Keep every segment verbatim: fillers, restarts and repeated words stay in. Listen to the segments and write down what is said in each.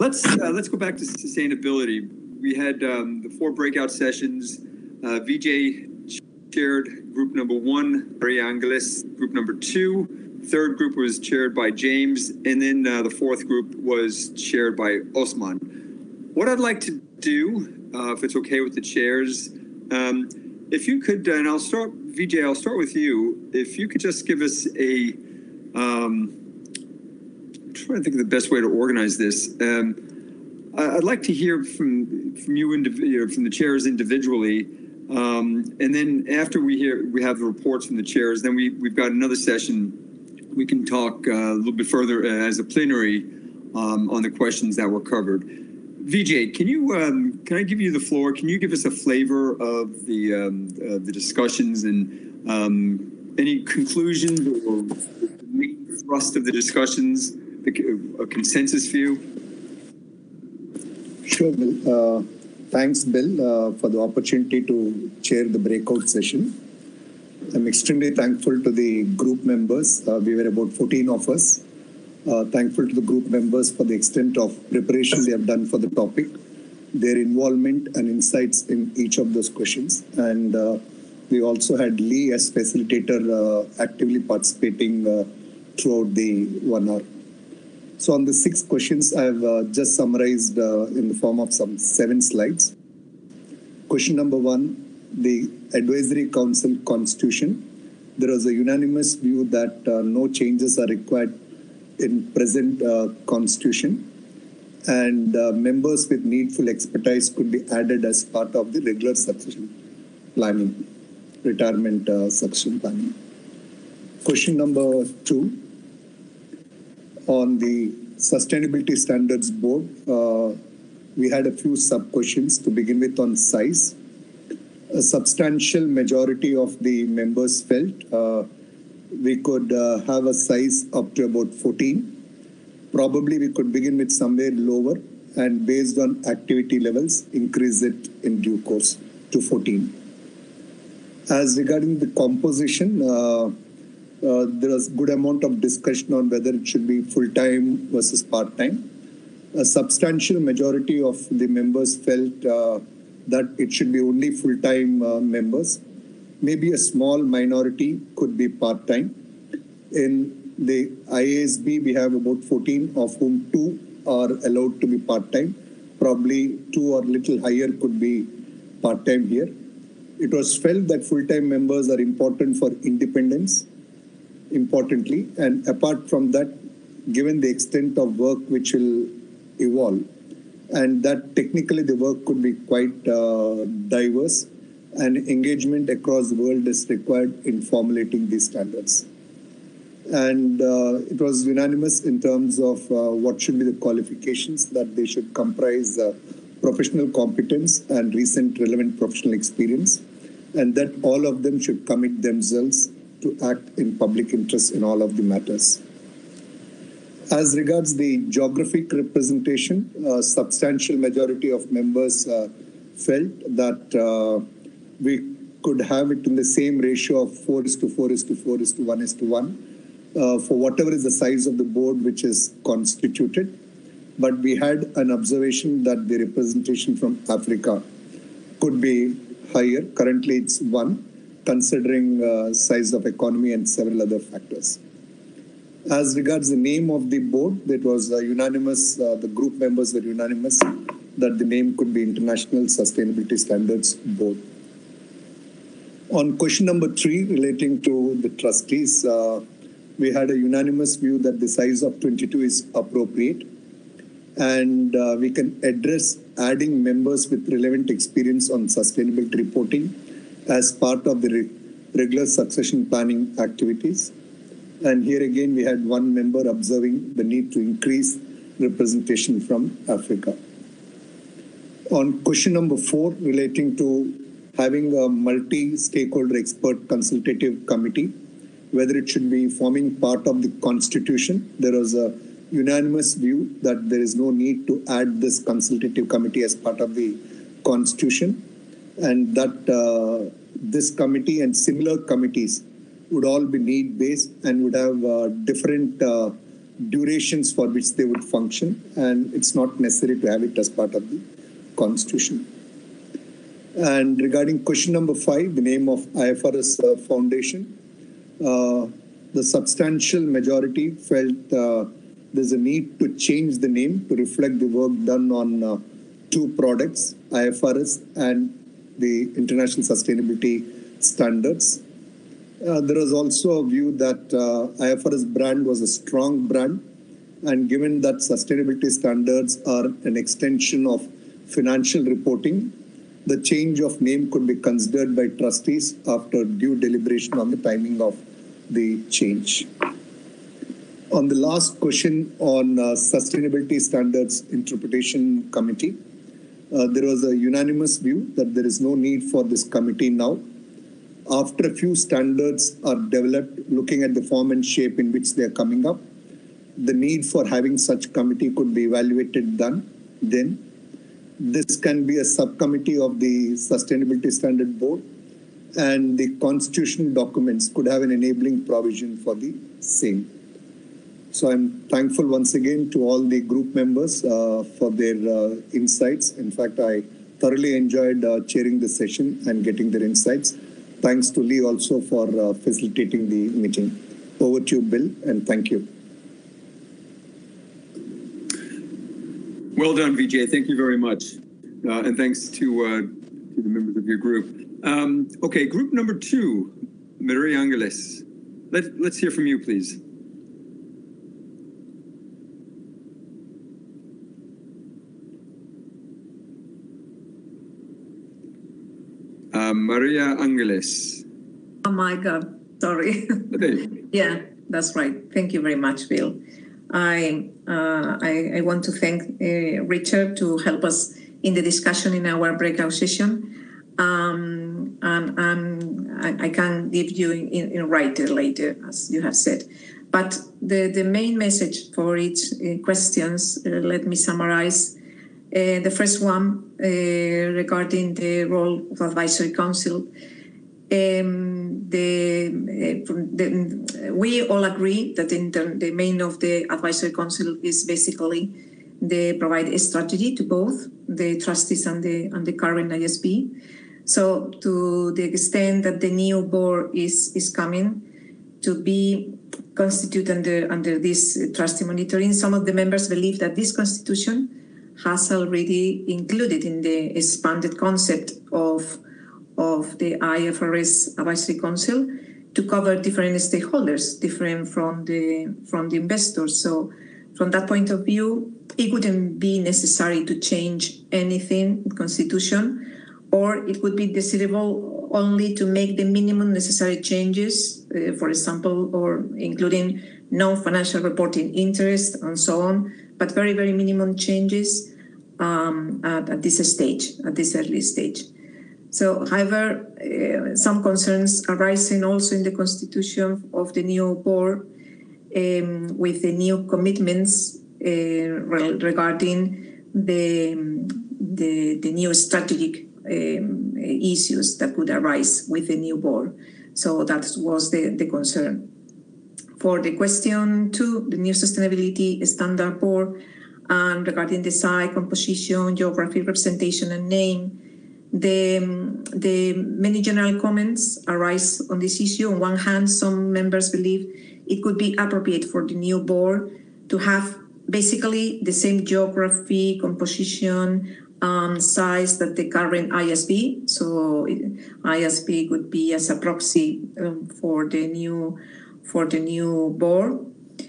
let's uh, let's go back to sustainability. We had um, the four breakout sessions. Uh, Vijay chaired group number one, Maria Angeles group number two. Third group was chaired by James, and then uh, the fourth group was chaired by Osman. What I'd like to do, uh, if it's okay with the chairs, um, if you could, and I'll start, Vijay, I'll start with you. If you could just give us a, um, I'm trying to think of the best way to organize this. Um, I'd like to hear from from you, indiv- from the chairs individually, um, and then after we hear we have the reports from the chairs, then we we've got another session. We can talk uh, a little bit further uh, as a plenary um, on the questions that were covered. Vijay, can you um, can I give you the floor? Can you give us a flavor of the um, uh, the discussions and um, any conclusions or the main thrust of the discussions, the, a consensus view? Sure, Bill. Uh, thanks, Bill, uh, for the opportunity to chair the breakout session. I'm extremely thankful to the group members. Uh, we were about fourteen of us. Uh, thankful to the group members for the extent of preparation they have done for the topic, their involvement and insights in each of those questions. And uh, we also had Lee as facilitator uh, actively participating uh, throughout the one hour. So on the six questions, I have uh, just summarized uh, in the form of some seven slides. Question number one, the Advisory Council Constitution. There was a unanimous view that uh, no changes are required in present uh, Constitution, and uh, members with needful expertise could be added as part of the regular succession planning, retirement uh, succession planning. Question number two, on the Sustainability Standards Board, uh, we had a few sub-questions to begin with on size. A substantial majority of the members felt uh, we could uh, have a size up to about fourteen. Probably we could begin with somewhere lower and based on activity levels, increase it in due course to fourteen. As regarding the composition, uh, uh, there was good amount of discussion on whether it should be full-time versus part-time. A substantial majority of the members felt uh, that it should be only full-time uh, members. Maybe a small minority could be part-time. In the I A S B, we have about fourteen, of whom two are allowed to be part-time. Probably two or little higher could be part-time here. It was felt that full-time members are important for independence, importantly, and apart from that, given the extent of work which will evolve, and that technically the work could be quite uh, diverse, and engagement across the world is required in formulating these standards. And uh, it was unanimous in terms of uh, what should be the qualifications, that they should comprise uh, professional competence and recent relevant professional experience, and that all of them should commit themselves to act in public interest in all of the matters. As regards the geographic representation, a substantial majority of members uh, felt that uh, we could have it in the same ratio of four is to four is to four is to one is to one uh, for whatever is the size of the board which is constituted. But we had an observation that the representation from Africa could be higher. Currently it's one, considering uh, size of economy and several other factors. As regards the name of the board, that was uh, unanimous, uh, the group members were unanimous that the name could be International Sustainability Standards Board. On question number three, relating to the trustees, uh, we had a unanimous view that the size of twenty-two is appropriate, and uh, we can address adding members with relevant experience on sustainability reporting as part of the re regular succession planning activities. And here again, we had one member observing the need to increase representation from Africa. On question number four, relating to having a multi-stakeholder expert consultative committee, whether it should be forming part of the constitution, there was a unanimous view that there is no need to add this consultative committee as part of the constitution, and that uh, this committee and similar committees would all be need-based and would have uh, different uh, durations for which they would function, and it's not necessary to have it as part of the constitution. And regarding question number five, the name of I F R S uh, Foundation, uh, the substantial majority felt uh, there's a need to change the name to reflect the work done on uh, two products, I F R S and the International Sustainability Standards. Uh, there was also a view that uh, I F R S brand was a strong brand, and given that sustainability standards are an extension of financial reporting, the change of name could be considered by trustees after due deliberation on the timing of the change. On the last question on uh, Sustainability Standards Interpretation Committee, uh, there was a unanimous view that there is no need for this committee now. After a few standards are developed, looking at the form and shape in which they are coming up, the need for having such committee could be evaluated done then. This can be a subcommittee of the Sustainability Standard Board, and the constitutional documents could have an enabling provision for the same. So I'm thankful once again to all the group members uh, for their uh, insights. In fact, I thoroughly enjoyed uh, chairing the session and getting their insights. Thanks to Lee also for uh, facilitating the meeting. Over to you, Bill, and thank you. Well done, Vijay. Thank you very much. Uh, and thanks to, uh, to the members of your group. Um, okay, group number two, Maria Angeles. Let, let's hear from you, please. Uh, Maria Angeles. Oh my God, sorry. Okay. Yeah, that's right. Thank you very much, Bill. I, uh, I, I want to thank uh, Richard to help us in the discussion in our breakout session. Um, and um, I, I can give you in, in writing later, as you have said. But the, the main message for each uh, questions, uh, let me summarize. Uh, the first one uh, regarding the role of Advisory Council. Um, the, uh, the, we all agree that in the, the main of the Advisory Council is basically they provide a strategy to both the trustees and the, and the current I S B. So to the extent that the new board is, is coming to be constituted under, under this trustee monitoring, some of the members believe that this constitution has already included in the expanded concept of of the I F R S Advisory Council to cover different stakeholders, different from the from the investors. So from that point of view, it wouldn't be necessary to change anything in Constitution, or it would be desirable only to make the minimum necessary changes, uh, for example, or including non-financial reporting interest and so on, but very, very minimum changes um, at, at this stage, at this early stage. So, however, uh, some concerns arising also in the constitution of the new board um, with the new commitments uh, re regarding the, the, the new strategic um, issues that could arise with the new board. So that was the, the concern. For the question two, the new sustainability standard board, and regarding the size, composition, geography, representation, and name, The, the many general comments arise on this issue. On one hand, some members believe it could be appropriate for the new board to have basically the same geography, composition, um, size that the current I S B. So I S B could be as a proxy um, for the new for the new board.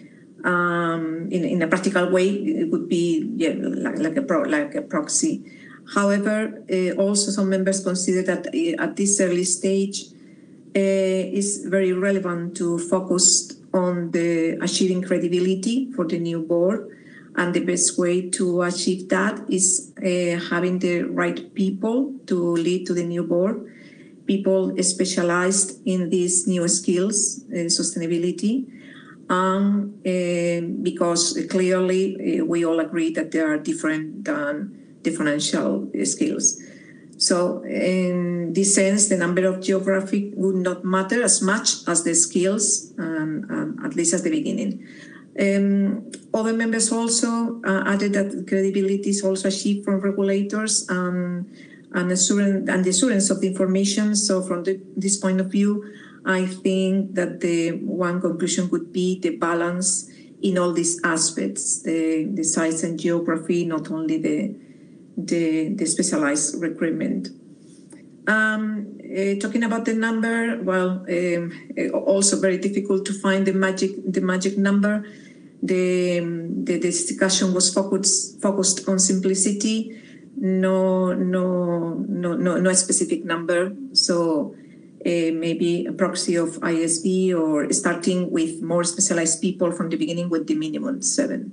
Um, in, in a practical way, it would be yeah, like, like a pro, like a proxy. However, uh, also some members consider that uh, at this early stage uh, is very relevant to focus on the achieving credibility for the new board, and the best way to achieve that is uh, having the right people to lead to the new board, people specialized in these new skills, uh, sustainability, um, uh, because clearly uh, we all agree that they are different than the financial skills. So in this sense, the number of geography would not matter as much as the skills, um, um, at least at the beginning. Um, other members also uh, added that credibility is also achieved from regulators and, and, assurance, and the assurance of the information. So from the, this point of view, I think that the one conclusion would be the balance in all these aspects, the, the size and geography, not only the, the, the specialized recruitment. Um, uh, talking about the number, well, um, also very difficult to find the magic, the magic number. The, the, the discussion was focused focused on simplicity, no no no no no specific number. So uh, maybe a proxy of I S B or starting with more specialized people from the beginning with the minimum seven.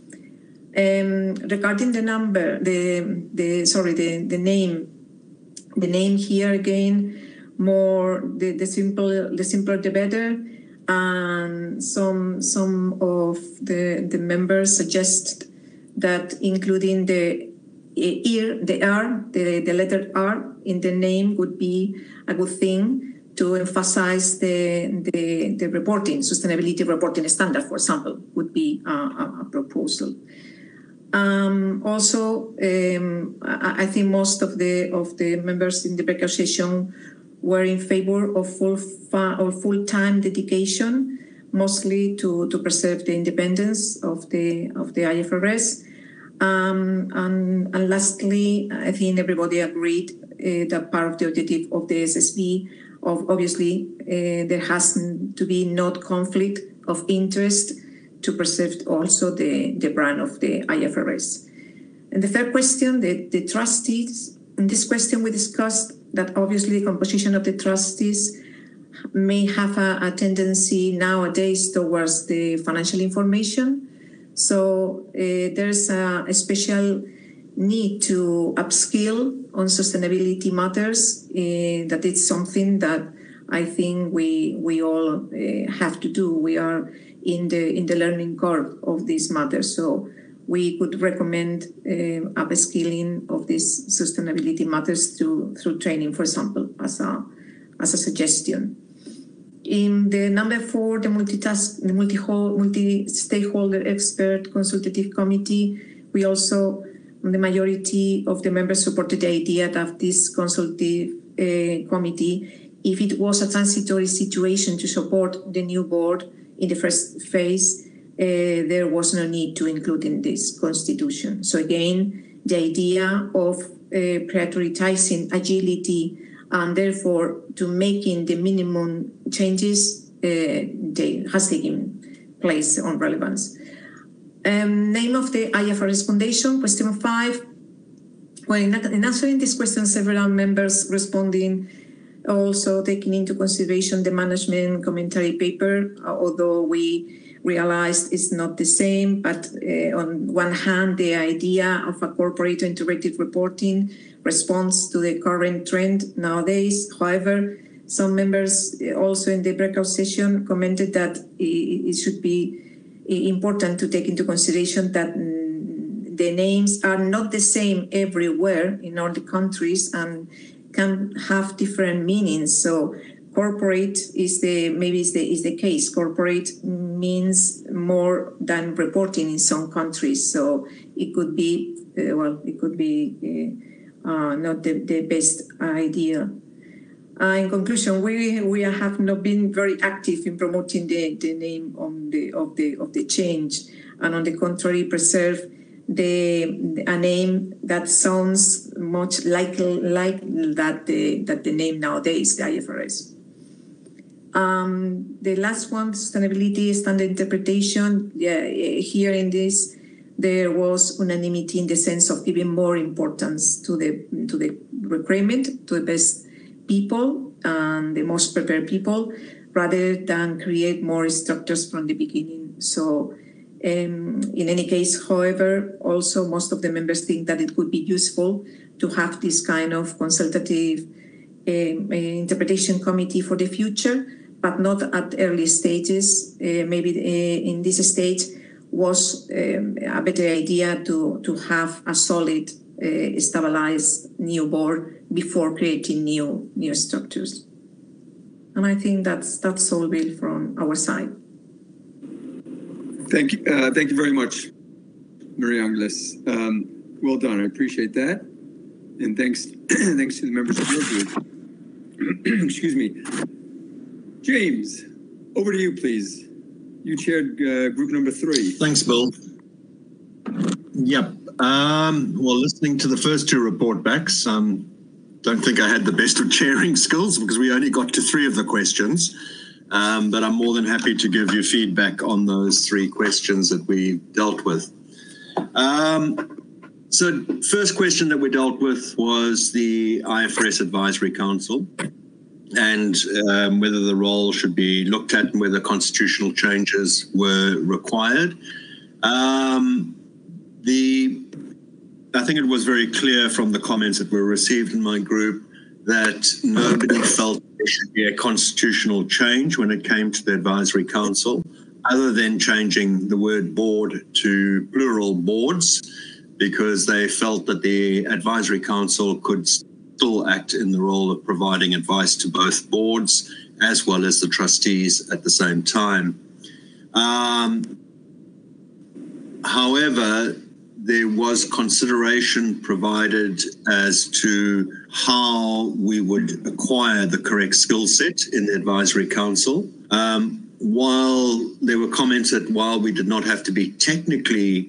Um, regarding the number, the the sorry the the name, the name here again, more the the simple the simpler the better. And some some of the the members suggest that including the ear, the R, the, the letter R in the name would be a good thing to emphasize the the, the reporting, sustainability reporting standard, for example, would be a, a, a proposal. Um, also, um, I, I think most of the of the members in the breakout session were in favor of full or full-time dedication, mostly to, to preserve the independence of the of the I F R S. Um, and, and lastly, I think everybody agreed uh, that part of the objective of the S S B, of obviously uh, there has to be not conflict of interest to preserve also the, the brand of the I F R S. And the third question, the, the trustees. In this question, we discussed that obviously the composition of the trustees may have a, a tendency nowadays towards the financial information. So uh, there's a, a special need to upskill on sustainability matters. Uh, that it's something that I think we we all uh, have to do. We are in the in the learning curve of these matters. So we could recommend uh, upskilling of these sustainability matters through through training, for example, as a as a suggestion. In the number four, the multitask, the multi multi-stakeholder expert consultative committee, we also, the majority of the members supported the idea that this consultative uh, committee, if it was a transitory situation to support the new board in the first phase, Uh, there was no need to include in this constitution. So again, the idea of uh, prioritizing agility and therefore to making the minimum changes uh, they, has taken place on relevance. Um, name of the I F R S Foundation, question five. Well, in, in answering this question, several members responding also taking into consideration the management commentary paper, although we realized it's not the same, but uh, on one hand, the idea of a corporate integrated reporting responds to the current trend nowadays. However, some members also in the breakout session commented that it should be important to take into consideration that the names are not the same everywhere in all the countries and can have different meanings. So corporate is the maybe is the is the case. Corporate means more than reporting in some countries, so it could be uh, well, it could be uh, uh, not the, the best idea. Uh, in conclusion, we we have not been very active in promoting the, the name on the of the of the change, and on the contrary, preserve the a name that sounds much like like that the that the name nowadays, the I F R S. Um, the last one, sustainability standard interpretation. Yeah, here in this, there was unanimity in the sense of giving more importance to the to the requirement, to the best people and the most prepared people, rather than create more structures from the beginning. So, um, in any case, however, also most of the members think that it would be useful to have this kind of consultative um, interpretation committee for the future, but not at early stages. Uh, maybe uh, in this stage was um, a better idea to, to have a solid, uh, stabilized new board before creating new new structures. And I think that's that's all, Bill, from our side. Thank you. Uh, thank you very much, Maria Angeles. Um, well done. I appreciate that. And thanks, thanks to the members of your group. Excuse me. James, over to you, please. You chaired uh, group number three. Thanks, Bill. Yep. Um, well, listening to the first two report backs, um, don't think I had the best of chairing skills because we only got to three of the questions. Um, but I'm more than happy to give you feedback on those three questions that we dealt with. Um, so first question that we dealt with was the I F R S Advisory Council and um, whether the role should be looked at and whether constitutional changes were required. Um, the, I think it was very clear from the comments that were received in my group that nobody felt there should be a constitutional change when it came to the Advisory Council, other than changing the word board to plural boards, because they felt that the Advisory Council could still act in the role of providing advice to both boards as well as the trustees at the same time. Um, however, there was consideration provided as to how we would acquire the correct skill set in the Advisory Council. Um, while there were comments that while we did not have to be technically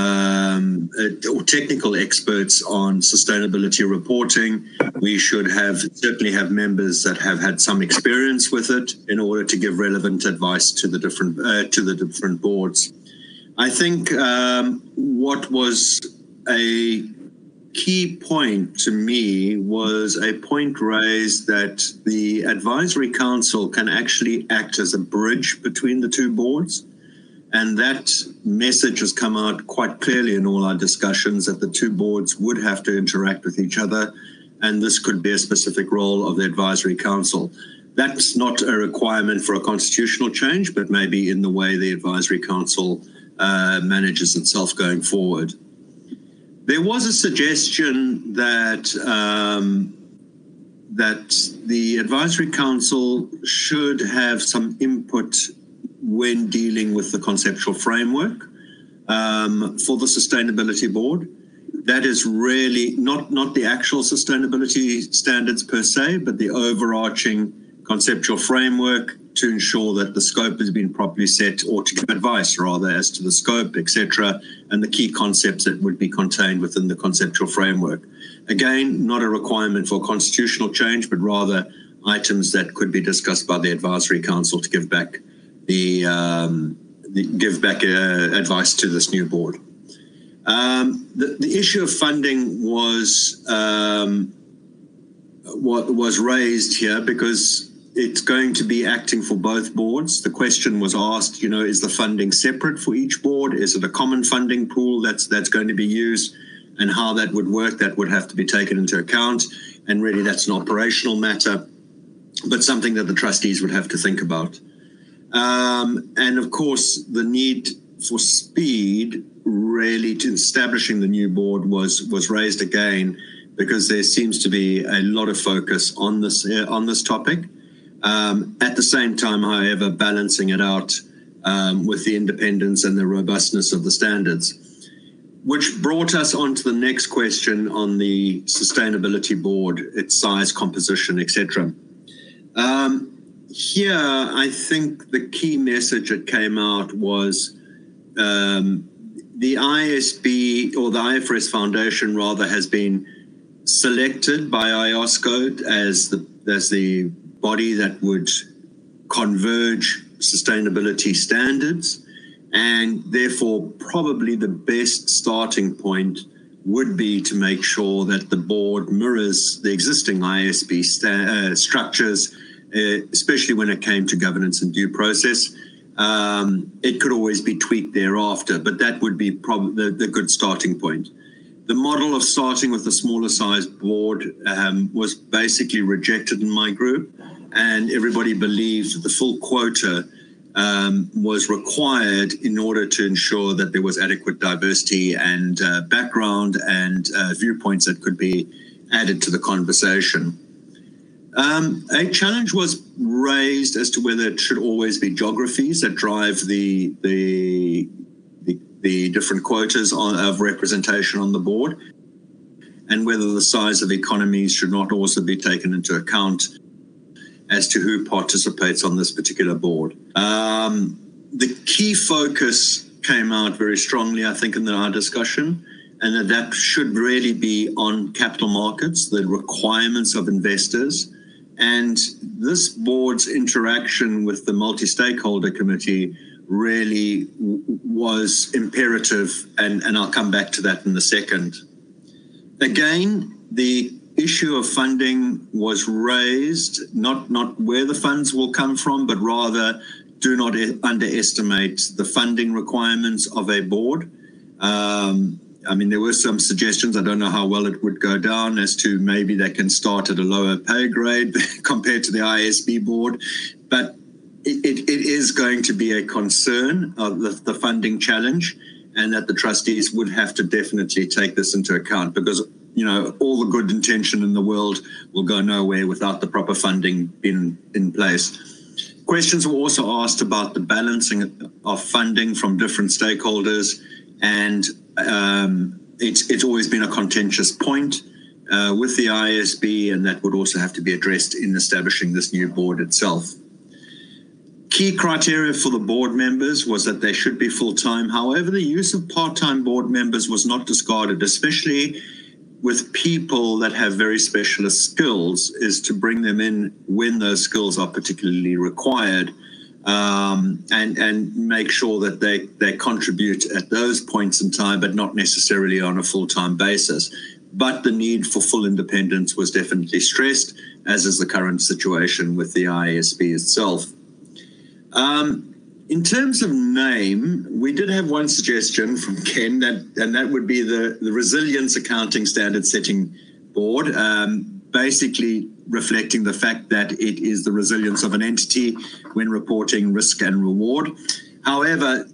um, uh, or technical experts on sustainability reporting, we should have certainly have members that have had some experience with it in order to give relevant advice to the different uh, to the different boards. I think um, what was a key point to me was a point raised that the Advisory Council can actually act as a bridge between the two boards. And that message has come out quite clearly in all our discussions that the two boards would have to interact with each other. And this could be a specific role of the Advisory Council. That's not a requirement for a constitutional change, but maybe in the way the Advisory Council uh, manages itself going forward. There was a suggestion that um, that the Advisory Council should have some input when dealing with the conceptual framework um, for the Sustainability Board. That is really not, not the actual sustainability standards per se, but the overarching conceptual framework to ensure that the scope has been properly set, or to give advice rather as to the scope, et cetera, and the key concepts that would be contained within the conceptual framework. Again, not a requirement for constitutional change, but rather items that could be discussed by the Advisory Council to give back the, um, the give back uh, advice to this new board. Um, the, the issue of funding was um, what was raised here because it's going to be acting for both boards. The question was asked, you know, is the funding separate for each board? Is it a common funding pool that's that's going to be used? And how that would work, that would have to be taken into account. And really that's an operational matter, but something that the trustees would have to think about. Um, and of course, the need for speed really to establishing the new board was, was raised again, because there seems to be a lot of focus on this, uh, on this topic. Um, at the same time, however, balancing it out um, with the independence and the robustness of the standards, which brought us on to the next question on the Sustainability Board, its size, composition, et cetera. Um, here, I think the key message that came out was um, the I S B, or the I F R S Foundation rather, has been selected by I O S C O as the, as the body that would converge sustainability standards, and therefore probably the best starting point would be to make sure that the board mirrors the existing I S B uh, structures, uh, especially when it came to governance and due process. Um, it could always be tweaked thereafter, but that would be probably the, the good starting point. The model of starting with a smaller size board um, was basically rejected in my group, and everybody believed that the full quota um, was required in order to ensure that there was adequate diversity and uh, background and uh, viewpoints that could be added to the conversation. Um, a challenge was raised as to whether it should always be geographies that drive the the the, the different quotas on, of representation on the board, and whether the size of economies should not also be taken into account as to who participates on this particular board. Um, the key focus came out very strongly, I think, in our discussion, and that that should really be on capital markets, the requirements of investors. And this board's interaction with the multi-stakeholder committee really w- was imperative, and, and I'll come back to that in a second. Again, the issue of funding was raised, not, not where the funds will come from, but rather do not e- underestimate the funding requirements of a board. Um, I mean, there were some suggestions. I don't know how well it would go down as to maybe they can start at a lower pay grade compared to the I S B board. But it, it, it is going to be a concern of the, the funding challenge, and that the trustees would have to definitely take this into account, because, you know, all the good intention in the world will go nowhere without the proper funding in, in place. Questions were also asked about the balancing of funding from different stakeholders, and Um, it's, it's always been a contentious point uh, with the I S B, and that would also have to be addressed in establishing this new board itself. Key criteria for the board members was that they should be full-time. However, the use of part-time board members was not discarded, especially with people that have very specialist skills, is to bring them in when those skills are particularly required. Um, and, and make sure that they, they contribute at those points in time, but not necessarily on a full-time basis. But the need for full independence was definitely stressed, as is the current situation with the I S B itself. Um, in terms of name, we did have one suggestion from Ken, that, and that would be the, the Resilience Accounting Standard Setting Board, um, basically reflecting the fact that it is the resilience of an entity when reporting risk and reward. However,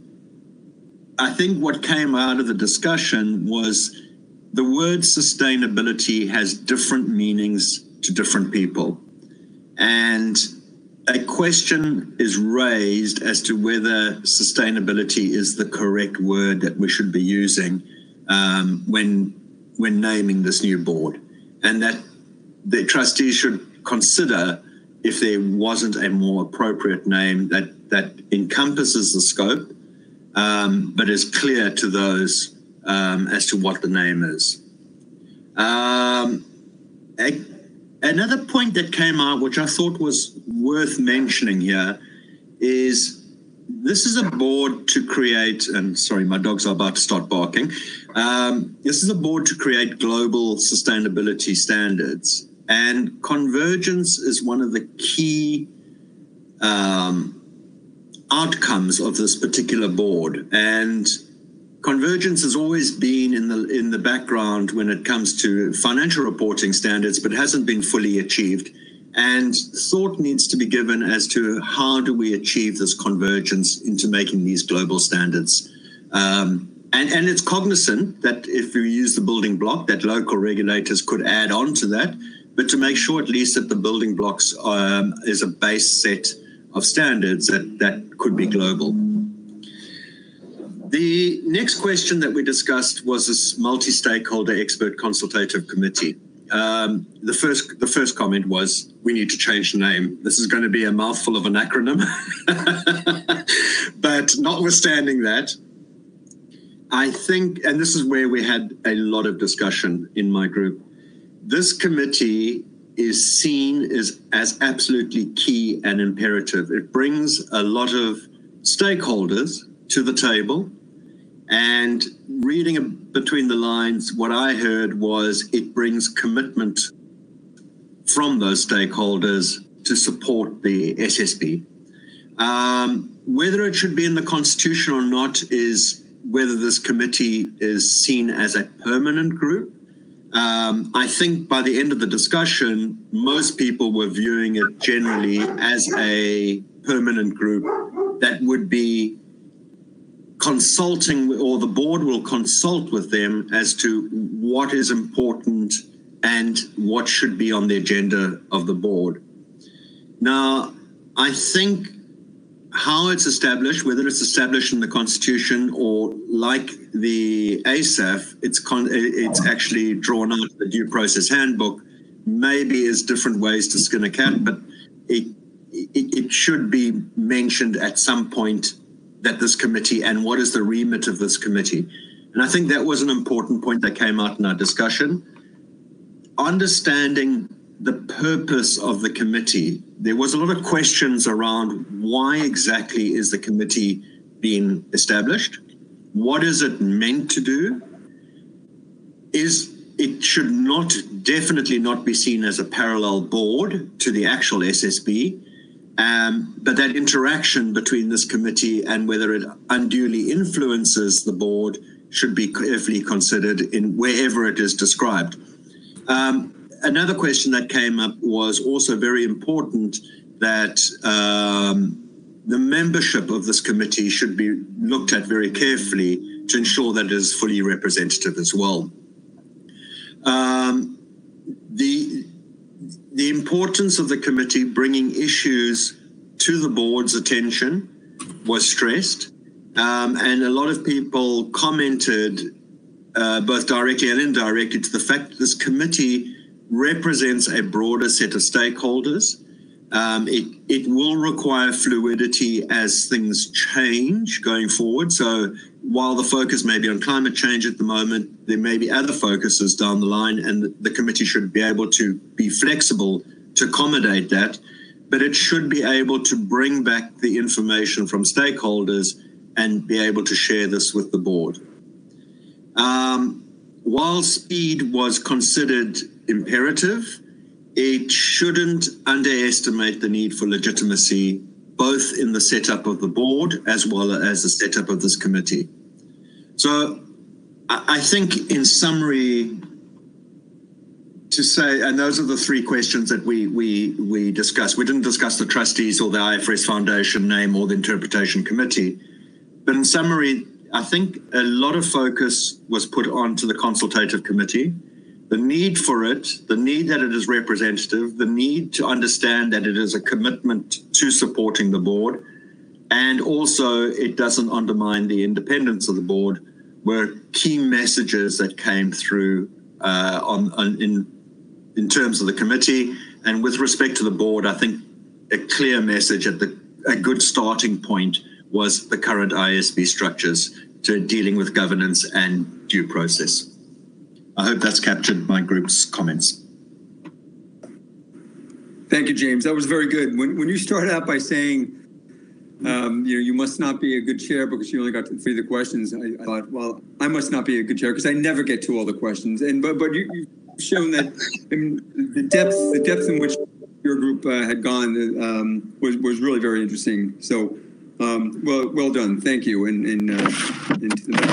I think what came out of the discussion was the word sustainability has different meanings to different people. And a question is raised as to whether sustainability is the correct word that we should be using um, when, when naming this new board. And that the trustees should consider if there wasn't a more appropriate name that, that encompasses the scope, um, but is clear to those um, as to what the name is. Um, a, another point that came out, which I thought was worth mentioning here, is this is a board to create, and sorry, my dogs are about to start barking. Um, this is a board to create global sustainability standards. And convergence is one of the key um, outcomes of this particular board. And convergence has always been in the in the background when it comes to financial reporting standards, but hasn't been fully achieved. And thought needs to be given as to how do we achieve this convergence into making these global standards. Um, and, and it's cognizant that if we use the building block, that local regulators could add on to that, but to make sure at least that the building blocks um, is a base set of standards that, that could be global. The next question that we discussed was this multi-stakeholder expert consultative committee. Um, the first the first comment was, we need to change the name. This is going to be a mouthful of an acronym. But notwithstanding that, I think, and this is where we had a lot of discussion in my group, this committee is seen as, as absolutely key and imperative. It brings a lot of stakeholders to the table, and reading between the lines, what I heard was it brings commitment from those stakeholders to support the S S B. Um, whether it should be in the Constitution or not is whether this committee is seen as a permanent group. Um, I think by the end of the discussion, most people were viewing it generally as a permanent group that would be consulting, or the board will consult with them as to what is important and what should be on the agenda of the board. Now, I think how it's established, whether it's established in the Constitution or like the A S A F, it's, con it's actually drawn out of the Due Process Handbook, maybe is different ways to skin a cat, but it, it, it should be mentioned at some point that this committee and what is the remit of this committee. And I think that was an important point that came out in our discussion. Understanding the purpose of the committee. There was a lot of questions around why exactly is the committee being established? What is it meant to do? Is it should not, definitely not be seen as a parallel board to the actual S S B, um, but that interaction between this committee and whether it unduly influences the board should be carefully considered in wherever it is described. Um, Another question that came up was also very important, that um, the membership of this committee should be looked at very carefully to ensure that it is fully representative as well. Um, the, the importance of the committee bringing issues to the board's attention was stressed, um, and a lot of people commented uh, both directly and indirectly to the fact that this committee represents a broader set of stakeholders. Um, it, it will require fluidity as things change going forward. So while the focus may be on climate change at the moment, there may be other focuses down the line, and the, the committee should be able to be flexible to accommodate that. But it should be able to bring back the information from stakeholders and be able to share this with the board. Um, while speed was considered imperative, it shouldn't underestimate the need for legitimacy, both in the setup of the board as well as the setup of this committee. So I think in summary, to say, and those are the three questions that we, we, we discussed. We didn't discuss the trustees or the I F R S Foundation name or the interpretation committee. But in summary, I think a lot of focus was put onto the consultative committee. The need for it, the need that it is representative, the need to understand that it is a commitment to supporting the board, and also it doesn't undermine the independence of the board, were key messages that came through uh, on, on in in terms of the committee. And with respect to the board, I think a clear message at the a good starting point was the current I S B structures to dealing with governance and due process. I hope that's captured my group's comments. Thank you, James. That was very good. When, when you started out by saying, um, you know, you must not be a good chair because you only got to three of the questions, I, I thought, well, I must not be a good chair because I never get to all the questions. And but but you, you've shown that, I mean, the depth the depth in which your group uh, had gone um, was was really very interesting. So, um, well well done. Thank you. And and, uh, and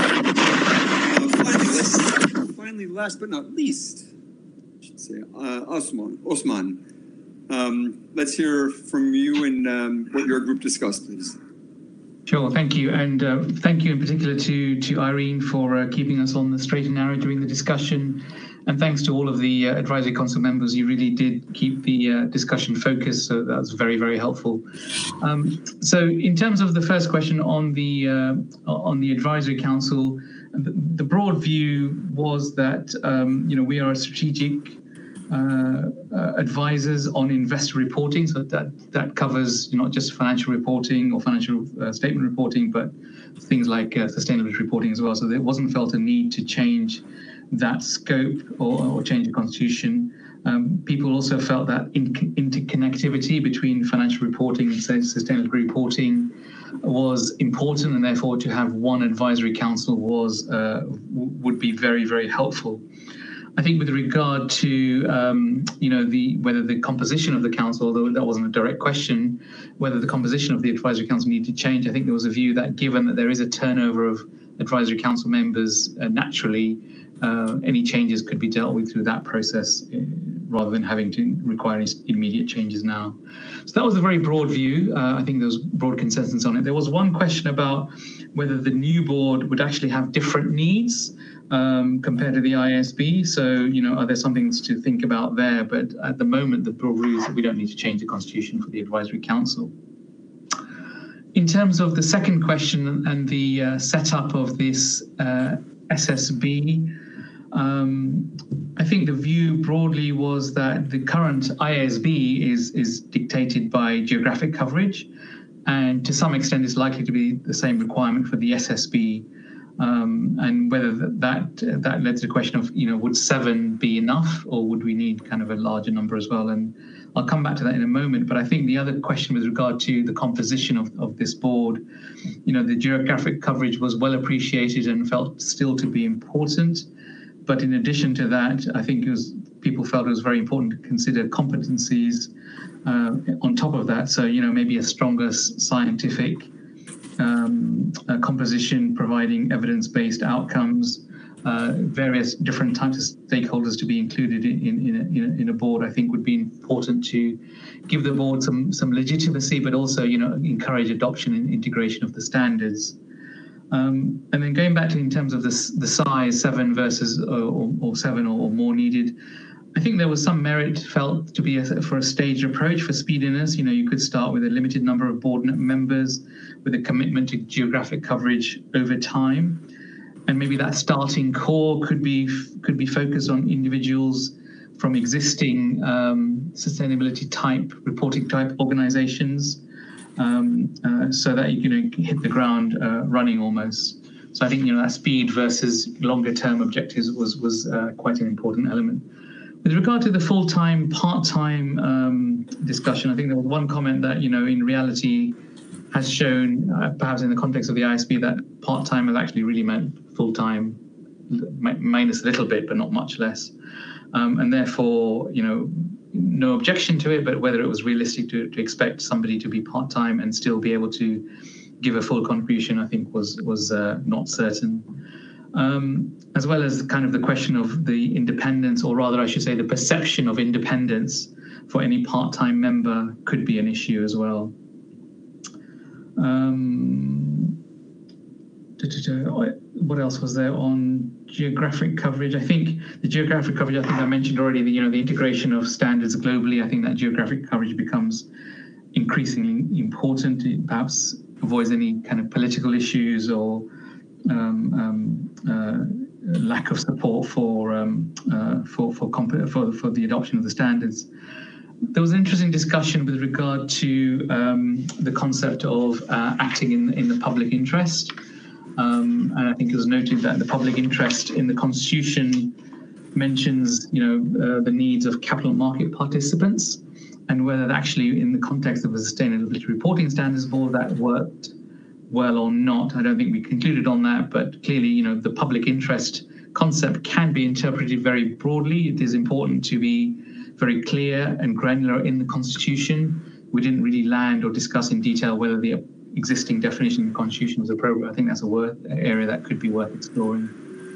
uh, finally, let's. Finally, last but not least, I should say, uh, Osman. Osman, um, let's hear from you and um, what your group discussed, please. Sure, thank you, and uh, thank you in particular to to Irene for uh, keeping us on the straight and narrow during the discussion, and thanks to all of the uh, advisory council members. You really did keep the uh, discussion focused, so that was very very helpful. Um, so, in terms of the first question on the uh, on the advisory council. The broad view was that, um, you know, we are strategic uh, uh, advisors on investor reporting. So that, that covers not just financial reporting or financial uh, statement reporting, but things like uh, sustainability reporting as well. So there wasn't felt a need to change that scope or, or change the constitution. Um, people also felt that in, interconnectivity between financial reporting and sustainability reporting was important, and therefore to have one advisory council was uh, would be very, very helpful. I think with regard to um, you know the whether the composition of the council, although that wasn't a direct question, whether the composition of the advisory council needed to change, I think there was a view that given that there is a turnover of advisory council members uh, naturally, uh, any changes could be dealt with through that process uh, rather than having to require any immediate changes now. So that was a very broad view. Uh, I think there was broad consensus on it. There was one question about whether the new board would actually have different needs um, compared to the I S B. So, you know, are there some things to think about there? But at the moment, the broad rule is that we don't need to change the constitution for the Advisory Council. In terms of the second question and the uh, setup of this uh, S S B, um, I think the view broadly was that the current I S B is, is dictated by geographic coverage, and to some extent is likely to be the same requirement for the S S B. Um, and whether that that led to the question of, you know, would seven be enough, or would we need kind of a larger number as well? And I'll come back to that in a moment. But I think the other question with regard to the composition of, of this board, you know, the geographic coverage was well appreciated and felt still to be important. But in addition to that, I think it was, people felt it was very important to consider competencies uh, on top of that. So, you know, maybe a stronger scientific Um, uh, composition, providing evidence-based outcomes, uh, various different types of stakeholders to be included in, in, in, a, in a board, I think would be important to give the board some, some legitimacy, but also, you know, encourage adoption and integration of the standards. Um, and then going back to in terms of the, the size, seven versus uh, or, or seven or, or more needed, I think there was some merit felt to be a, for a staged approach for speediness. You know, you could start with a limited number of board members with a commitment to geographic coverage over time. And maybe that starting core could be could be focused on individuals from existing um, sustainability type, reporting type organizations, um, uh, so that you know hit the ground uh, running almost. So I think, you know, that speed versus longer term objectives was, was uh, quite an important element. With regard to the full-time, part-time um, discussion, I think there was one comment that, you know, in reality has shown, uh, perhaps in the context of the I S B, that part-time has actually really meant full-time, minus a little bit, but not much less. Um, and therefore, you know, no objection to it, but whether it was realistic to, to expect somebody to be part-time and still be able to give a full contribution, I think was, was uh, not certain. Um, as well as kind of the question of the independence, or rather I should say the perception of independence for any part-time member could be an issue as well. Um, what else was there on geographic coverage? I think the geographic coverage, I think I mentioned already, the, you know, the integration of standards globally. I think that geographic coverage becomes increasingly important. It perhaps avoids any kind of political issues or Um, um, uh, lack of support for um, uh, for for, for for the adoption of the standards. There was an interesting discussion with regard to um, the concept of uh, acting in in the public interest, um, and I think it was noted that the public interest in the Constitution mentions, you know, uh, the needs of capital market participants, and whether actually in the context of the Sustainability Reporting Standards Board that worked well or not. I don't think we concluded on that, but clearly, you know, the public interest concept can be interpreted very broadly. It is important to be very clear and granular in the Constitution. We didn't really land or discuss in detail whether the existing definition of the Constitution was appropriate. I think that's a worth, area that could be worth exploring.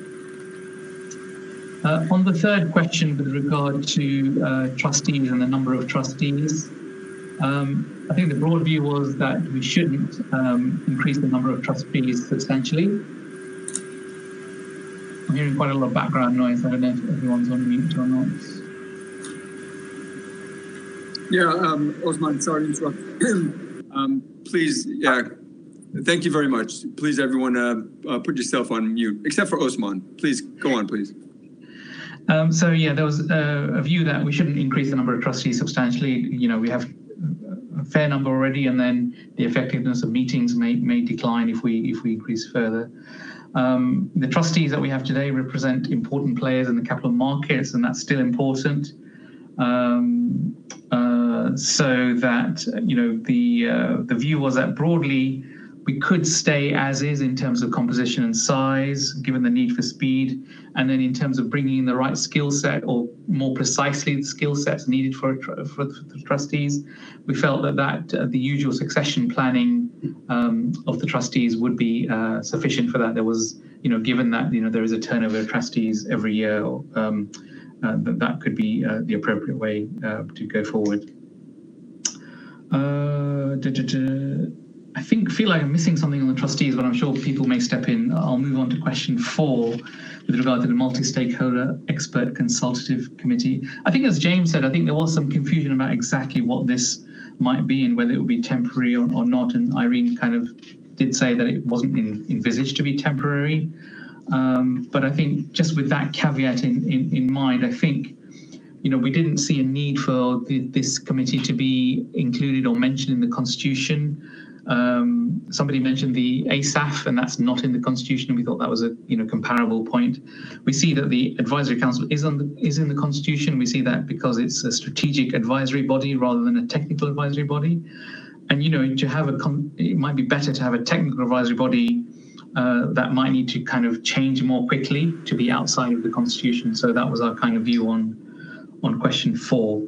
Uh, on the third question with regard to uh, trustees and the number of trustees, um, I think the broad view was that we shouldn't um, increase the number of trustees substantially. I'm hearing quite a lot of background noise. I don't know if everyone's on mute or not. Yeah, um, Osman, sorry to interrupt. um, please, yeah, thank you very much. Please, everyone, uh, uh, put yourself on mute, except for Osman. Please, go on, please. Um, so, yeah, there was a, a view that we shouldn't increase the number of trustees substantially. You know, we have a fair number already, and then the effectiveness of meetings may may decline if we if we increase further. Um, the trustees that we have today represent important players in the capital markets, and that's still important. Um, uh, so that, you know, the uh, the view was that broadly we could stay as is in terms of composition and size, given the need for speed, and then in terms of bringing in the right skill set, or more precisely the skill sets needed for, for, for the trustees, we felt that, that uh, the usual succession planning um, of the trustees would be uh, sufficient for that. There was, you know, given that, you know, there is a turnover of trustees every year, um, uh, that that could be uh, the appropriate way uh, to go forward. Uh, da, da, da. I think feel like I'm missing something on the trustees, but I'm sure people may step in. I'll move on to question four with regard to the multi-stakeholder expert consultative committee. I think, as James said, I think there was some confusion about exactly what this might be and whether it would be temporary or, or not. And Irene kind of did say that it wasn't in, envisaged to be temporary. Um, but I think just with that caveat in, in, in mind, I think, you know, we didn't see a need for the, this committee to be included or mentioned in the Constitution. Um, somebody mentioned the A S A F, and that's not in the Constitution. We thought that was a you know comparable point. We see that the Advisory Council is on the, is in the Constitution. We see that because it's a strategic advisory body rather than a technical advisory body. And you know, to have a con it might be better to have a technical advisory body uh, that might need to kind of change more quickly to be outside of the Constitution. So that was our kind of view on on question four.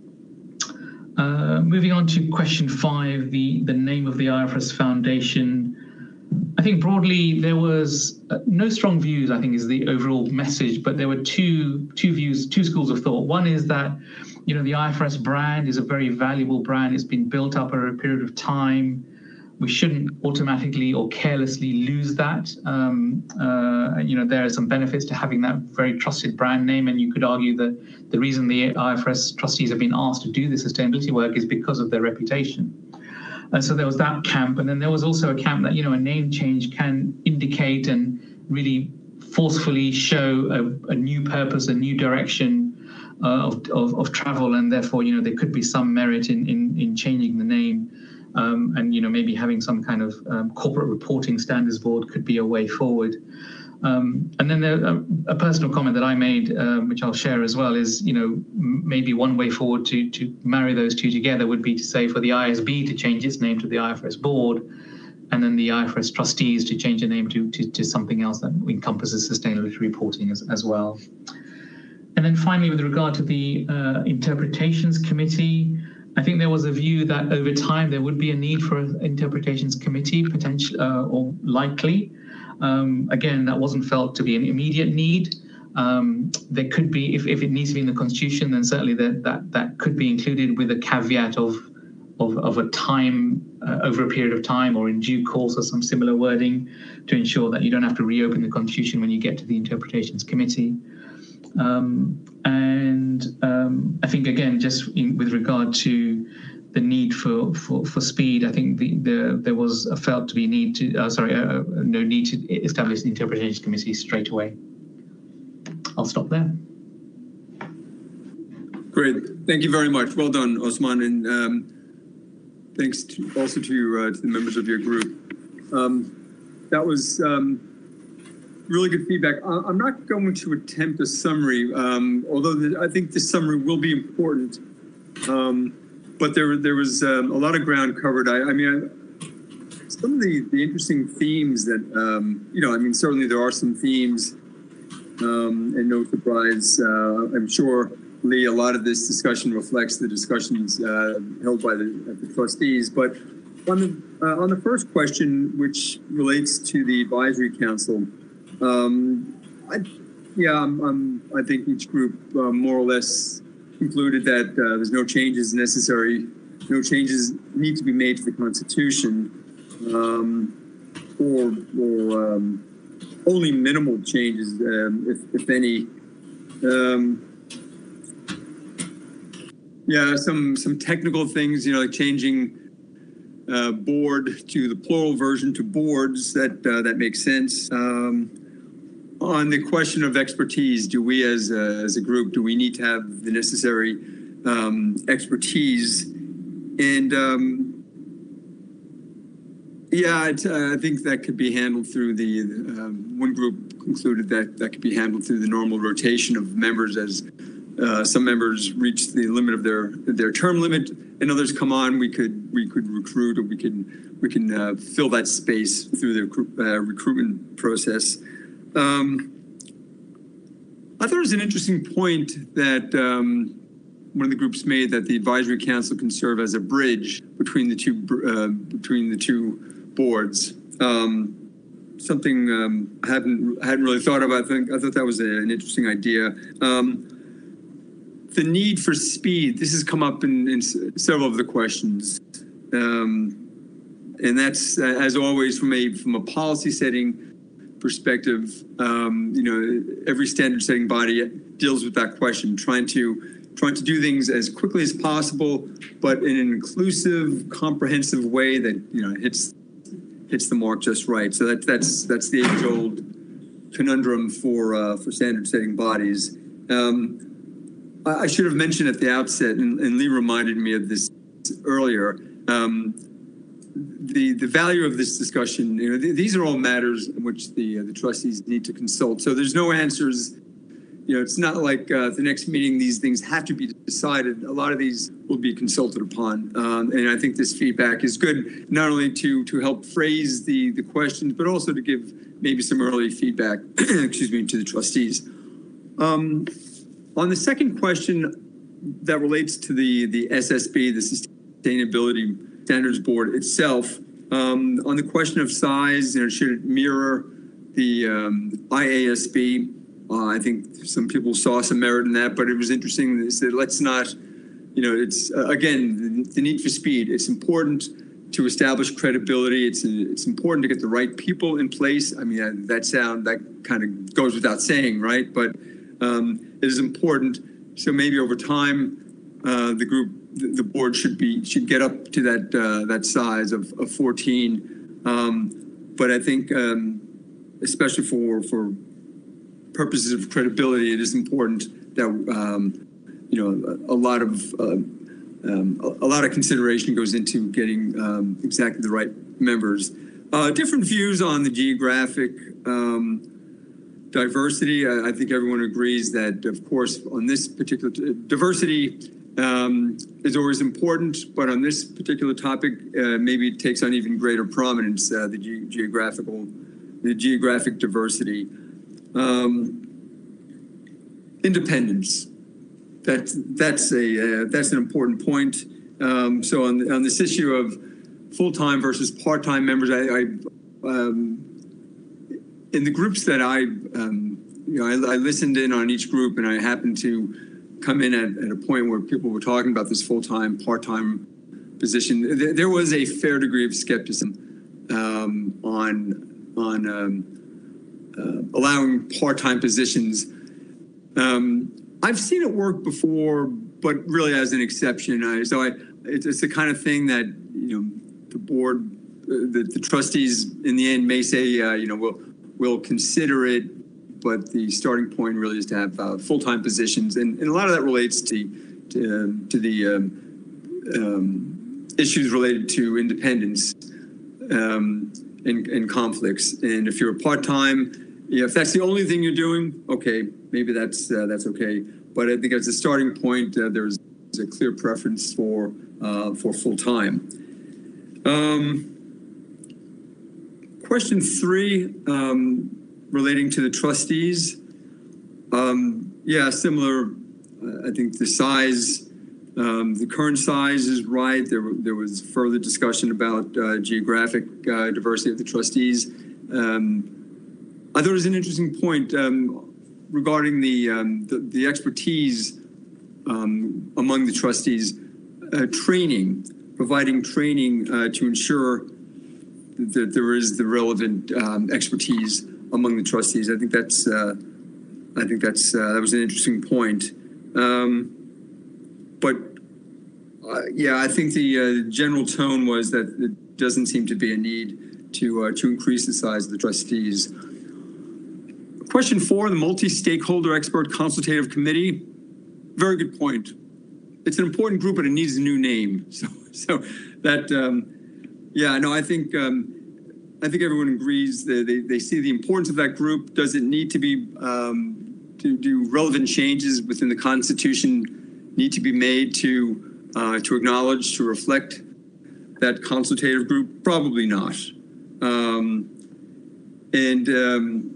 Uh, moving on to question five, the, the name of the I F R S Foundation. I think broadly there was uh, no strong views, I think is the overall message, but there were two, two views, two schools of thought. One is that, you know, the I F R S brand is a very valuable brand. It's been built up over a period of time. We shouldn't automatically or carelessly lose that. Um, uh, you know, there are some benefits to having that very trusted brand name, and you could argue that the reason the I F R S trustees have been asked to do the sustainability work is because of their reputation. And so there was that camp, and then there was also a camp that, you know, a name change can indicate and really forcefully show a, a new purpose, a new direction uh, of, of, of travel, and therefore, you know, there could be some merit in, in, in changing the name. Um, and, you know, maybe having some kind of um, corporate reporting standards board could be a way forward. Um, and then there, a, a personal comment that I made, um, which I'll share as well, is, you know, m maybe one way forward to, to marry those two together would be to say for the I S B to change its name to the I F R S board, and then the I F R S trustees to change the name to, to, to something else that encompasses sustainability reporting as, as well. And then finally, with regard to the uh, interpretations committee, I think there was a view that over time there would be a need for an interpretations committee, potentially uh, or likely. Um, again, that wasn't felt to be an immediate need. Um, there could be, if, if it needs to be in the Constitution, then certainly that that, that could be included with a caveat of of, of a time uh, over a period of time or in due course or some similar wording to ensure that you don't have to reopen the Constitution when you get to the interpretations committee. Um, and um, I think, again, just in, with regard to the need for, for, for speed, I think the, the, there was a felt to be need to, uh, sorry, uh, no need to establish the interpretation committee straight away. I'll stop there. Great. Thank you very much. Well done, Osman. And um, thanks to, also to, uh, to the members of your group. Um, that was... Um, Really good feedback. I'm not going to attempt a summary, um, although the, I think the summary will be important. Um, but there, there was um, a lot of ground covered. I, I mean, I, some of the, the interesting themes that, um, you know, I mean, certainly there are some themes, um, and no surprise. Uh, I'm sure, Lee, a lot of this discussion reflects the discussions uh, held by the, the trustees. But on the, uh, on the first question, which relates to the advisory council, Um, I, yeah, I'm, I'm, I think each group uh, more or less concluded that uh, there's no changes necessary, no changes need to be made to the Constitution, um, or, or um, only minimal changes, um, if, if any. Um, yeah, some some technical things, you know, like changing uh, board to the plural version to boards. That uh, that makes sense. Um, On the question of expertise, do we as a, as a group, do we need to have the necessary um, expertise? And um, yeah, it, uh, I think that could be handled through the, um, one group concluded that that could be handled through the normal rotation of members as uh, some members reach the limit of their their term limit and others come on. We could we could recruit, or we can we can uh, fill that space through the uh, recruitment process. Um, I thought it was an interesting point that um, one of the groups made, that the advisory council can serve as a bridge between the two uh, between the two boards. Um, something um, I hadn't hadn't really thought about. I think I thought that was a, an interesting idea. Um, the need for speed. This has come up in, in several of the questions. Um, and that's, uh, as always, from a from a policy setting perspective, um, you know, every standard setting body deals with that question, trying to trying to do things as quickly as possible, but in an inclusive, comprehensive way that, you know, hits hits the mark just right. So that, that's that's the age-old conundrum for uh, for standard setting bodies. Um, I, I should have mentioned at the outset, and, and Lee reminded me of this earlier. Um, the the value of this discussion, you know, th these are all matters in which the uh, the trustees need to consult. So there's no answers. You know, it's not like uh, the next meeting these things have to be decided. A lot of these will be consulted upon, um, and I think this feedback is good, not only to to help phrase the the questions, but also to give maybe some early feedback. excuse me, to the trustees. Um, on the second question that relates to the the S S B, the Sustainability Standards Board itself, um, on the question of size, you know, should it mirror the um, I A S B? Uh, I think some people saw some merit in that, but it was interesting. They said, let's not, you know, it's, uh, again, the, the need for speed. It's important to establish credibility. It's, it's important to get the right people in place. I mean, uh, that sound, that kind of goes without saying, right? But um, it is important. So maybe over time, uh, the group, the, the board should be, should get up to that, uh, that size of, of fourteen. Um, but I think, um, especially for, for, purposes of credibility, it is important that um, you know a, a lot of uh, um, a, a lot of consideration goes into getting um, exactly the right members. Uh, different views on the geographic um, diversity. I, I think everyone agrees that, of course, on this particular diversity um, is always important, but on this particular topic, uh, maybe it takes on even greater prominence. Uh, the ge geographical, the geographic diversity. Um, independence. That's that's a uh, that's an important point. Um, so on on this issue of full-time versus part-time members, I, I um, in the groups that I um, you know I, I listened in on each group, and I happened to come in at, at a point where people were talking about this full-time, part-time position. There, there was a fair degree of skepticism um, on on. Um, Uh, allowing part-time positions. Um, I've seen it work before, but really as an exception. I, so I, it's, it's the kind of thing that, you know, the board, uh, the, the trustees in the end may say, uh, you know, we'll, we'll consider it, but the starting point really is to have uh, full-time positions. And, and a lot of that relates to, to, um, to the um, um, issues related to independence um, and, and conflicts. And if you're a part-time, yeah, if that's the only thing you're doing, okay, maybe that's uh, that's okay. But I think as a starting point, uh, there's a clear preference for uh, for full time. Um, question three, um, relating to the trustees. Um, yeah, similar. Uh, I think the size, um, the current size is right. There, there was further discussion about uh, geographic uh, diversity of the trustees. Um, I thought it was an interesting point um, regarding the, um, the the expertise um, among the trustees, uh, training, providing training uh, to ensure that there is the relevant um, expertise among the trustees. I think that's uh, I think that's uh, that was an interesting point. Um, but uh, yeah, I think the uh, general tone was that it doesn't seem to be a need to uh, to increase the size of the trustees. Question four, the multi-stakeholder expert consultative committee. Very good point. It's an important group, but it needs a new name. So, so that, um, yeah, no, I think um, I think everyone agrees that they, they see the importance of that group. Does it need to be um, to do relevant changes within the Constitution need to be made to uh, to acknowledge, to reflect that consultative group? Probably not. Um, and um,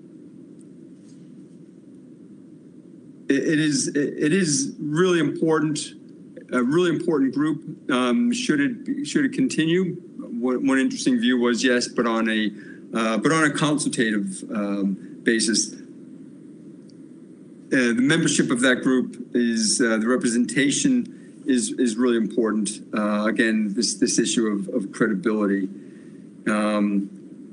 It is it is really important, a really important group. Um, should it should it continue? One, one interesting view was yes, but on a uh, but on a consultative um, basis. Uh, the membership of that group is uh, the representation is is really important. Uh, again, this this issue of, of credibility. Um,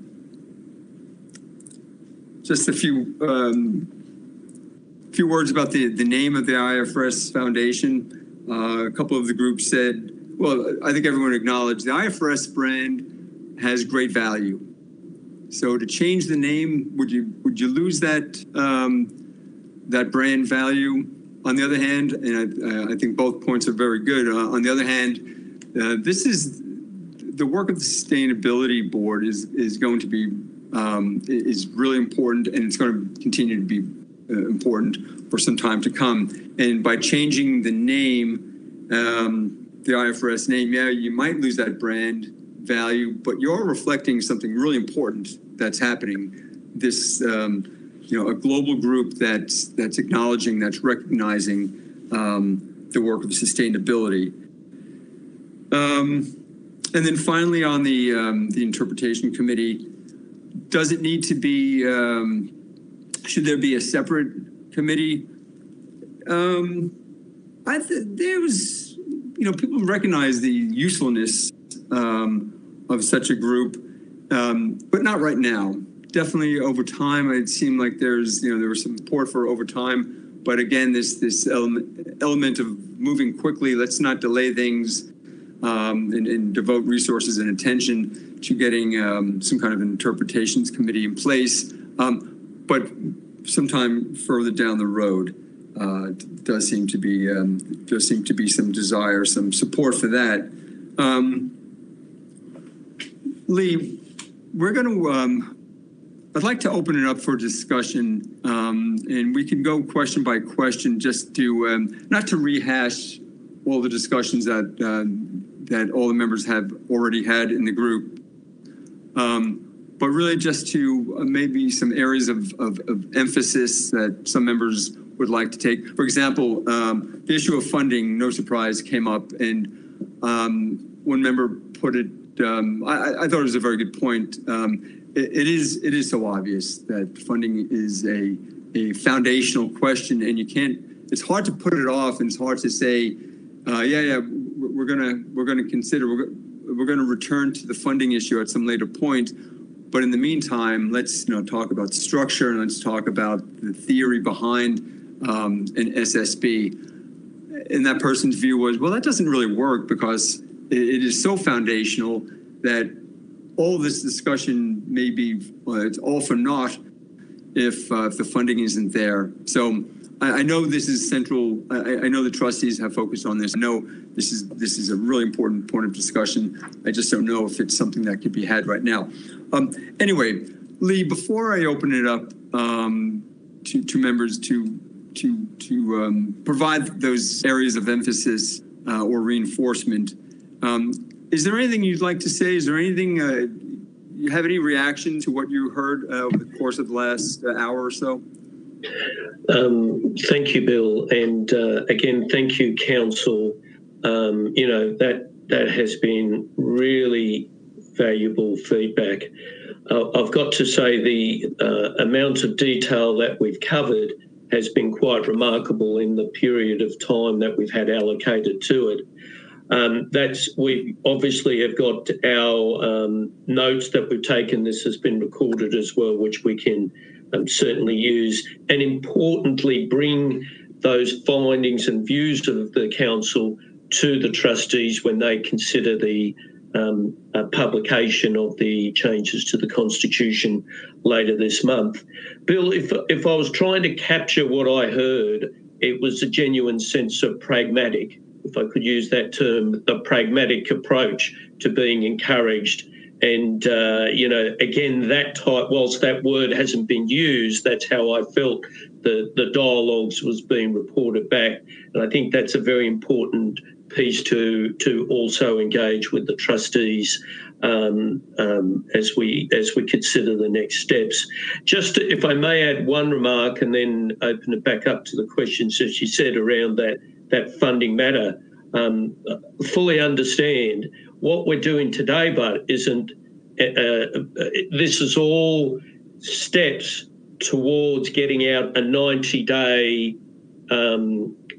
just a few um, few words about the the name of the I F R S Foundation. Uh, a couple of the groups said, well, I think everyone acknowledged the I F R S brand has great value. So to change the name, would you would you lose that um, that brand value? On the other hand, and I, I think both points are very good. Uh, on the other hand, uh, this is the work of the Sustainability Board is is going to be um, is really important, and it's going to continue to be uh, important for some time to come. And by changing the name, um, the I F R S name, yeah, you might lose that brand value, but you're reflecting something really important that's happening. This. Um, You know, a global group that's that's acknowledging, that's recognizing um, the work of sustainability. Um, and then finally, on the um, the interpretation committee, does it need to be? Um, should there be a separate committee? Um, I th- there was, you know, people recognize the usefulness um, of such a group, um, but not right now. Definitely over time, it seemed like there's, you know, there was some support for over time. But again, this this element, element of moving quickly, let's not delay things um, and, and devote resources and attention to getting um, some kind of an interpretations committee in place. Um, but sometime further down the road, uh, does seem to be um, does seem to be some desire, some support for that. Um, Lee, we're going to. Um, I'd like to open it up for discussion, um, and we can go question by question, just to um, not to rehash all the discussions that uh, that all the members have already had in the group, um, but really just to uh, maybe some areas of, of, of emphasis that some members would like to take. For example, um, the issue of funding, no surprise, came up, and um, one member put it. Um, I, I thought it was a very good point. Um, It is it is so obvious that funding is a a foundational question, and you can't. It's hard to put it off, and it's hard to say, uh, yeah, yeah, we're gonna we're gonna consider we're we're gonna return to the funding issue at some later point. But in the meantime, let's you know talk about structure, and let's talk about the theory behind um, an S S B. And that person's view was, well, that doesn't really work because it, it is so foundational that all this discussion may be, uh, it's all for naught if, uh, if the funding isn't there. So I, I know this is central. I, I know the trustees have focused on this. I know this is this is a really important point of discussion. I just don't know if it's something that could be had right now. Um, anyway, Lee, before I open it up um, to, to members to to to um, provide those areas of emphasis uh, or reinforcement, um, is there anything you'd like to say? Is there anything, uh, you have any reaction to what you heard uh, over the course of the last uh, hour or so? Um, thank you, Bill. And uh, again, thank you, Council. Um, you know, that, that has been really valuable feedback. Uh, I've got to say the uh, amount of detail that we've covered has been quite remarkable in the period of time that we've had allocated to it. Um, that's we obviously have got our um, notes that we've taken. This has been recorded as well, which we can um, certainly use, and importantly, bring those findings and views of the council to the trustees when they consider the um, uh, publication of the changes to the constitution later this month. Bill, if if I was trying to capture what I heard, it was a genuine sense of pragmatic, if I could use that term, the pragmatic approach to being encouraged. And, uh, you know, again, that type, whilst that word hasn't been used, that's how I felt the, the dialogues was being reported back. And I think that's a very important piece to to also engage with the trustees um, um, as we as we consider the next steps. Just to, if I may add one remark and then open it back up to the questions, as you said, around that that funding matter, um, fully understand what we're doing today, but isn't, uh, uh, this is all steps towards getting out a ninety day um,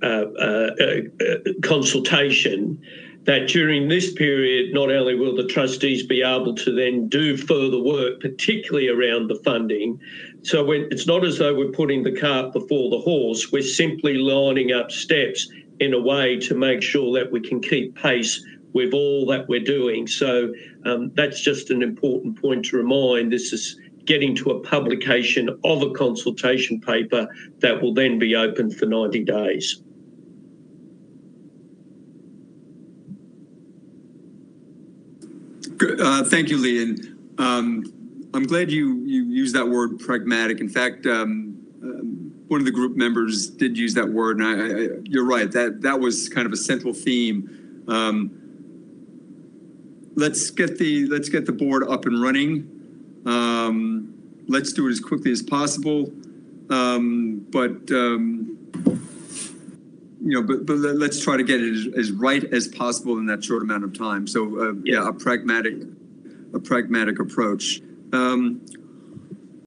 uh, uh, uh, consultation, that during this period, not only will the trustees be able to then do further work, particularly around the funding. So when, it's not as though we're putting the cart before the horse, we're simply lining up steps in a way to make sure that we can keep pace with all that we're doing. So um, that's just an important point to remind. This is getting to a publication of a consultation paper that will then be open for ninety days. Uh, thank you, Lee. And um, I'm glad you, you used that word pragmatic. In fact, um, um, one of the group members did use that word, and I, I, you're right. That that was kind of a central theme. Um, let's get the let's get the board up and running. Um, let's do it as quickly as possible. Um, but um, you know, but, but let's try to get it as, as right as possible in that short amount of time. So, uh, yeah, a pragmatic, a pragmatic approach. Um,